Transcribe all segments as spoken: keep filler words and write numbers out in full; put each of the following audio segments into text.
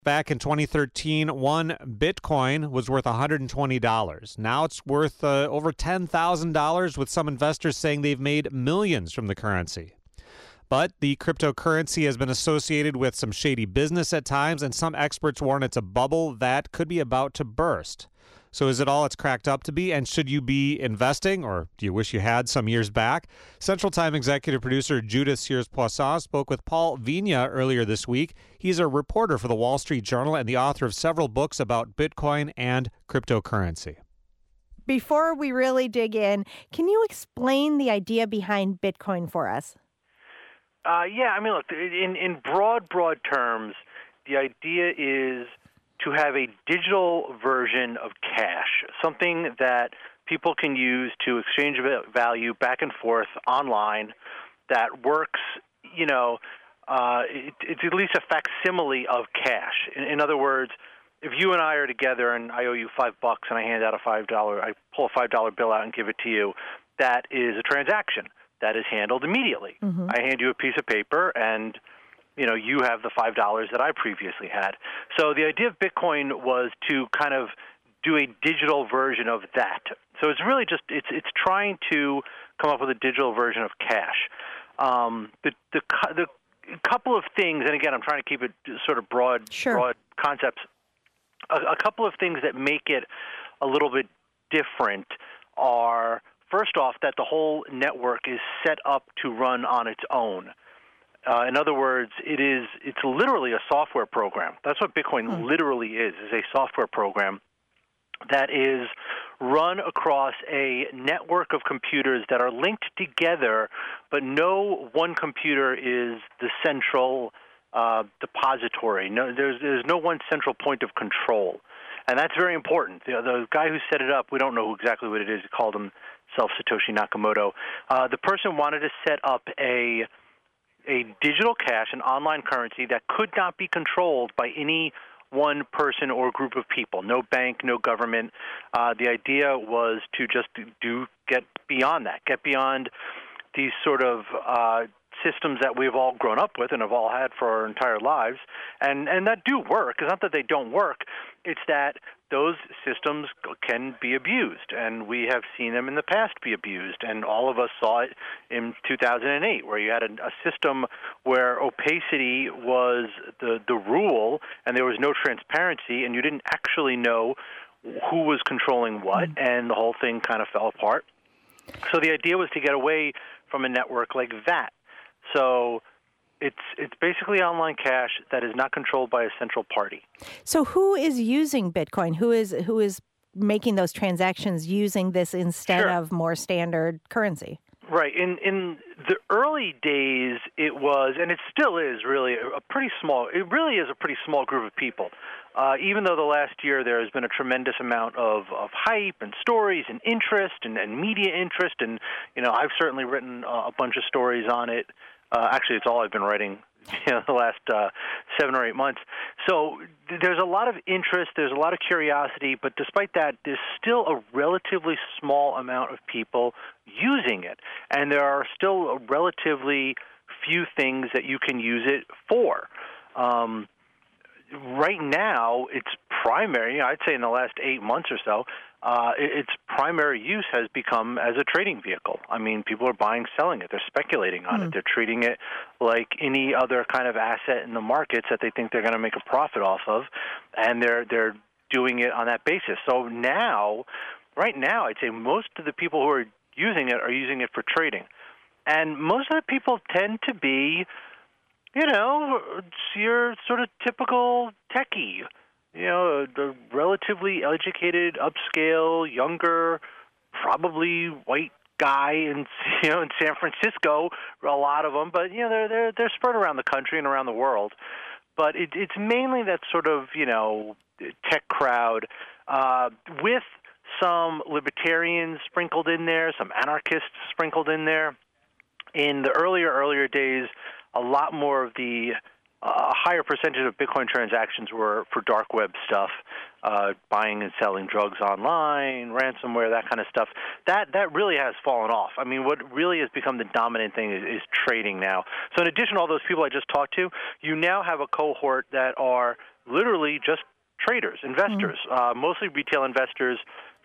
Back in twenty thirteen, one Bitcoin was worth one hundred twenty dollars. Now it's worth uh, over ten thousand dollars, with some investors saying they've made millions from the currency. But the cryptocurrency has been associated with some shady business at times, and some experts warn it's a bubble that could be about to burst. So is it all it's cracked up to be, and should you be investing, or do you wish you had some years back? Central Time executive producer Judith Sears-Poisson spoke with Paul Vigna earlier this week. He's a reporter for the Wall Street Journal and the author of several books about Bitcoin and cryptocurrency. Before we really dig in, can you explain the idea behind Bitcoin for us? Uh, yeah, I mean, look, in, in broad, broad terms, the idea is to have a digital version of cash, something that people can use to exchange value back and forth online that works, you know, uh, it, it's at least a facsimile of cash. In, in other words, if you and I are together and I owe you five bucks and I hand out a five dollar, I pull a five dollar bill out and give it to you, that is a transaction that is handled immediately. Mm-hmm. I hand you a piece of paper and you know, you have the five dollars that I previously had. So the idea of Bitcoin was to kind of do a digital version of that. So it's really just, it's it's trying to come up with a digital version of cash. Um, the, the the couple of things, and again, I'm trying to keep it sort of broad, sure. broad concepts. A, a couple of things that make it a little bit different are, first off, that the whole network is set up to run on its own. Uh, in other words, it is it's literally a software program. That's what Bitcoin hmm. literally is, is a software program that is run across a network of computers that are linked together, but no one computer is the central uh, depository. No, there's, there's no one central point of control. And that's very important. The, the guy who set it up, we don't know exactly what it is. He called himself Satoshi Nakamoto. Uh, the person wanted to set up a a digital cash, an online currency that could not be controlled by any one person or group of people. No bank, no government. Uh, the idea was to just do get beyond that, get beyond these sort of uh, systems that we've all grown up with and have all had for our entire lives, and, and that do work. It's not that they don't work. It's that those systems can be abused, and we have seen them in the past be abused, and all of us saw it in two thousand eight, where you had a, a system where opacity was the, the rule, and there was no transparency, and you didn't actually know who was controlling what, mm-hmm. and the whole thing kind of fell apart. So the idea was to get away from a network like that. So it's it's basically online cash that is not controlled by a central party. So who is using Bitcoin? Who is who is making those transactions using this instead sure. of more standard currency? Right. In in the early days, it was, and it still is, really a pretty small. It really is a pretty small group of people. Uh, even though the last year there has been a tremendous amount of, of hype and stories and interest and, and media interest, and you know, I've certainly written uh, a bunch of stories on it. Uh, actually, it's all I've been writing, you know, the last uh, seven or eight months. So th- there's a lot of interest, there's a lot of curiosity, but despite that, there's still a relatively small amount of people using it, and there are still a relatively few things that you can use it for. Um, right now, its primary, I'd say in the last eight months or so, uh, its primary use has become as a trading vehicle. I mean, people are buying, selling it. They're speculating on mm. it. They're treating it like any other kind of asset in the markets that they think they're going to make a profit off of, and they're they're doing it on that basis. So now, right now, I'd say most of the people who are using it are using it for trading. And most of the people tend to be, you know, your sort of typical techie, you know, the relatively educated, upscale, younger, probably white guy in, you know, in San Francisco, a lot of them, but, you know, they're, they're, they're spread around the country and around the world. But it, it's mainly that sort of, you know, tech crowd, uh, with some libertarians sprinkled in there, some anarchists sprinkled in there. In the earlier, earlier days, a lot more of the, uh, a higher percentage of Bitcoin transactions were for dark web stuff, uh, buying and selling drugs online, ransomware, that kind of stuff. That that really has fallen off. I mean, what really has become the dominant thing is, is trading now. So in addition to all those people I just talked to, you now have a cohort that are literally just traders, investors, mm. uh, mostly retail investors.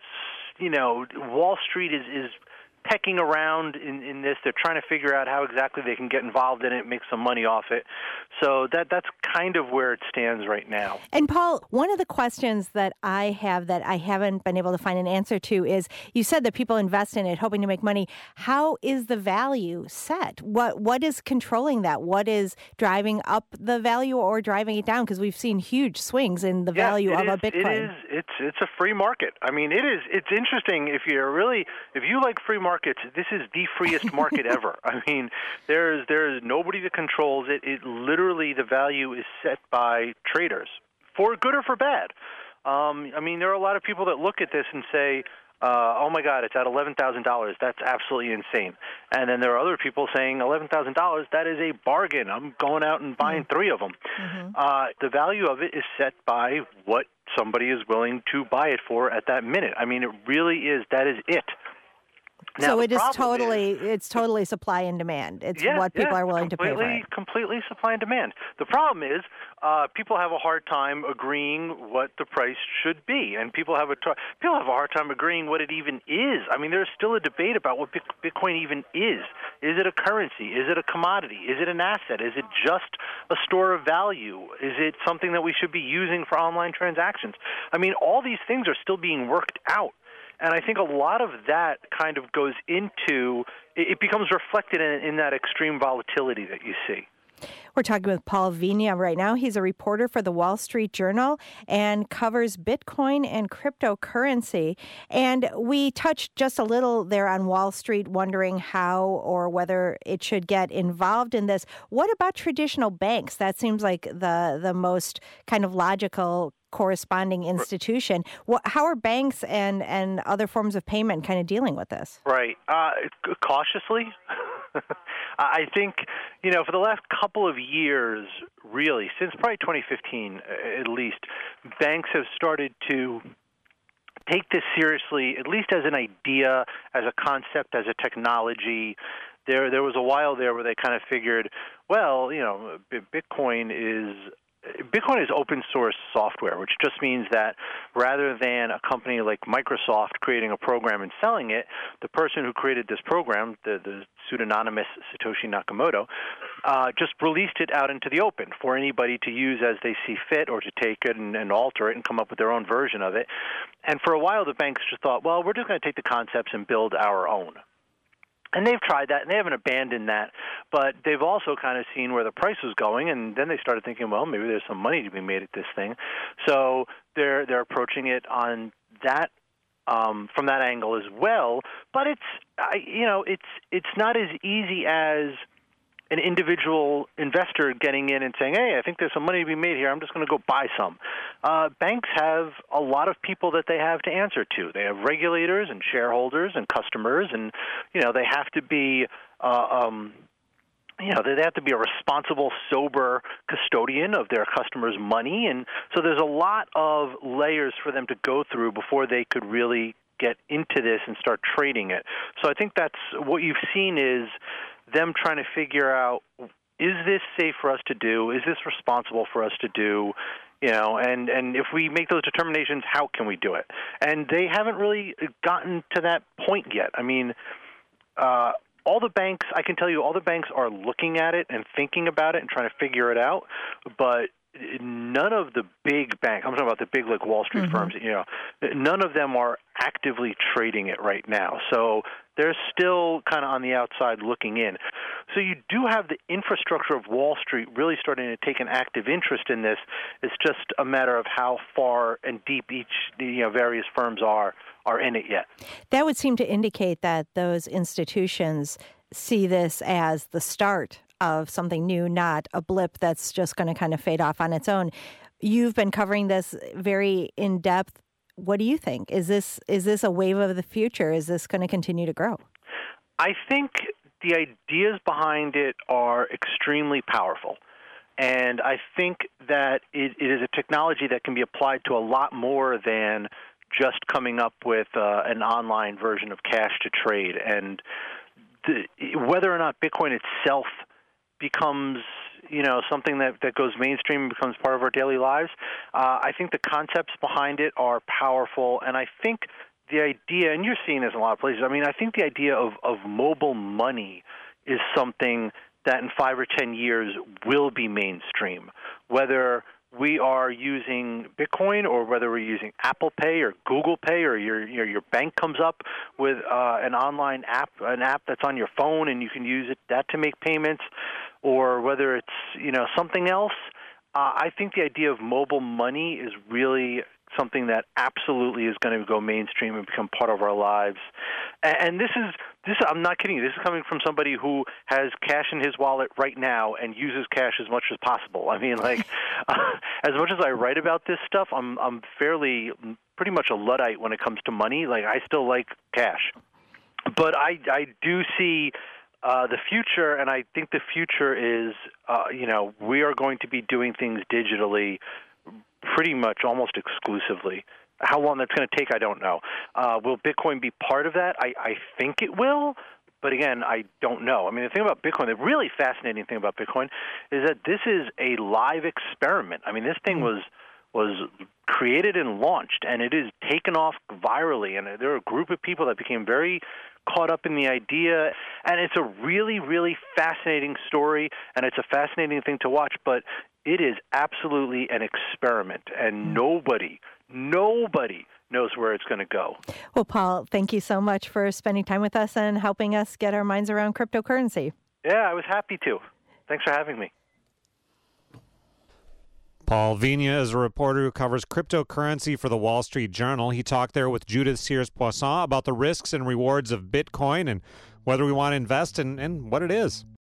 You know, Wall Street is, is pecking around in, in this. They're trying to figure out how exactly they can get involved in it, make some money off it. So that that's kind of where it stands right now. And Paul, one of the questions that I have that I haven't been able to find an answer to is, you said that people invest in it hoping to make money. How is the value set? What What is controlling that? What is driving up the value or driving it down? Because we've seen huge swings in the yeah, value of is, a Bitcoin. It is. It's it's a free market. I mean, it is. It's interesting if you're really if you like free markets. This is the freest market ever. I mean, there's there's nobody that controls it. It literally, the value is set by traders, for good or for bad. Um, I mean, there are a lot of people that look at this and say, uh, "Oh my God, it's at eleven thousand dollars. That's absolutely insane." And then there are other people saying, eleven thousand dollars, that is a bargain. I'm going out and buying mm-hmm. three of them. Mm-hmm. Uh, the value of it is set by what somebody is willing to buy it for at that minute. I mean, it really is. That is it. Now, so it is totally is, it's totally supply and demand. It's yeah, what people yeah, are willing to pay for it. Completely supply and demand. The problem is uh, people have a hard time agreeing what the price should be, and people have a t- people have a hard time agreeing what it even is. I mean, there's still a debate about what Bitcoin even is. Is it a currency? Is it a commodity? Is it an asset? Is it just a store of value? Is it something that we should be using for online transactions? I mean, all these things are still being worked out. And I think a lot of that kind of goes into, it becomes reflected in, in that extreme volatility that you see. We're talking with Paul Vigna right now. He's a reporter for the Wall Street Journal and covers Bitcoin and cryptocurrency. And we touched just a little there on Wall Street, wondering how or whether it should get involved in this. What about traditional banks? That seems like the, the most kind of logical corresponding institution. What, how are banks and, and other forms of payment kind of dealing with this? Right. Uh, cautiously. I think, you know, for the last couple of years, really, since probably twenty fifteen at least, banks have started to take this seriously, at least as an idea, as a concept, as a technology. There, there was a while there where they kind of figured, well, you know, Bitcoin is Bitcoin is open source software, which just means that rather than a company like Microsoft creating a program and selling it, the person who created this program, the, the pseudonymous Satoshi Nakamoto, uh, just released it out into the open for anybody to use as they see fit, or to take it and, and alter it and come up with their own version of it. And for a while, the banks just thought, well, we're just going to take the concepts and build our own. And they've tried that, and they haven't abandoned that, but they've also kind of seen where the price was going, and then they started thinking, well, maybe there's some money to be made at this thing. So they're they're approaching it on that um, from that angle as well. But it's I, you know it's it's not as easy as an individual investor getting in and saying, hey, I think there's some money to be made here. I'm just going to go buy some. Uh, banks have a lot of people that they have to answer to. They have regulators and shareholders and customers, and, you know, they have to be, uh, um, you know, they have to be a responsible, sober custodian of their customers' money. And so there's a lot of layers for them to go through before they could really get into this and start trading it. So I think that's what you've seen is them trying to figure out, is this safe for us to do? Is this responsible for us to do? You know, and, and if we make those determinations, how can we do it? And they haven't really gotten to that point yet. I mean, uh, all the banks, I can tell you, all the banks are looking at it and thinking about it and trying to figure it out, but none of the big banks, I'm talking about the big like Wall Street mm-hmm. firms, you know, none of them are actively trading it right now. So they're still kind of on the outside looking in. So you do have the infrastructure of Wall Street really starting to take an active interest in this. It's just a matter of how far and deep each, you know, various firms are are in it yet. That would seem to indicate that those institutions see this as the start of something new, not a blip that's just going to kind of fade off on its own. You've been covering this very in depth. What do you think? Is this is this a wave of the future? Is this going to continue to grow? I think the ideas behind it are extremely powerful. And I think that it, it is a technology that can be applied to a lot more than just coming up with uh, an online version of cash to trade. And the, whether or not Bitcoin itself becomes, you know, something that, that goes mainstream and becomes part of our daily lives. Uh, I think the concepts behind it are powerful, and I think the idea, and you're seeing this in a lot of places, I mean, I think the idea of, of mobile money is something that in five or ten years will be mainstream, whether we are using Bitcoin or whether we're using Apple Pay or Google Pay, or your your, your bank comes up with uh, an online app, an app that's on your phone, and you can use it that to make payments, or whether it's, you know, something else. Uh, I think the idea of mobile money is really something that absolutely is going to go mainstream and become part of our lives. And, and this is this. I'm not kidding you. This is coming from somebody who has cash in his wallet right now and uses cash as much as possible. I mean, like, uh, as much as I write about this stuff, I'm I'm fairly pretty much a Luddite when it comes to money. Like, I still like cash, but I I do see Uh, the future, and I think the future is, uh, you know, we are going to be doing things digitally pretty much almost exclusively. How long that's going to take, I don't know. Uh, will Bitcoin be part of that? I, I think it will, but again, I don't know. I mean, the thing about Bitcoin, the really fascinating thing about Bitcoin is that this is a live experiment. I mean, this thing was was created and launched, and it is taken off virally, and there are a group of people that became very caught up in the idea, and it's a really, really fascinating story, and it's a fascinating thing to watch, but it is absolutely an experiment, and nobody, nobody knows where it's going to go. Well, Paul, thank you so much for spending time with us and helping us get our minds around cryptocurrency. Yeah, I was happy to. Thanks for having me. Paul Vigna is a reporter who covers cryptocurrency for the Wall Street Journal. He talked there with Judith Sears-Poisson about the risks and rewards of Bitcoin and whether we want to invest and, and what it is.